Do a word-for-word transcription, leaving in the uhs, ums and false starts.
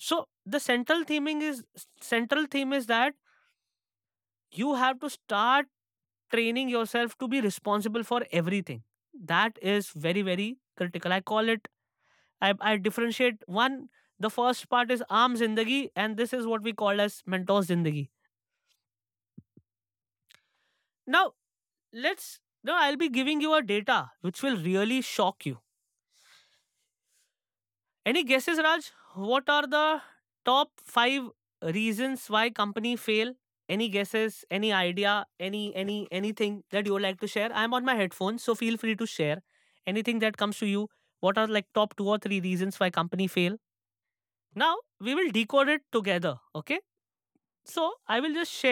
So the central theming is central theme is that you have to start training yourself to be responsible for everything. That is very very critical. I call it, I, I differentiate one. The first part is Aam Zindagi, and this is what we call as Mentor Zindagi. Now, let's now I'll be giving you a data which will really shock you. Any guesses, Raj? What are the top five reasons why company fail? Any guesses? Any idea? Any any anything that you would like to share? I'm on my headphones, so feel free to share anything that comes to you. What are like top two or three reasons why company fail? Now we will decode it together. Okay. So I will just share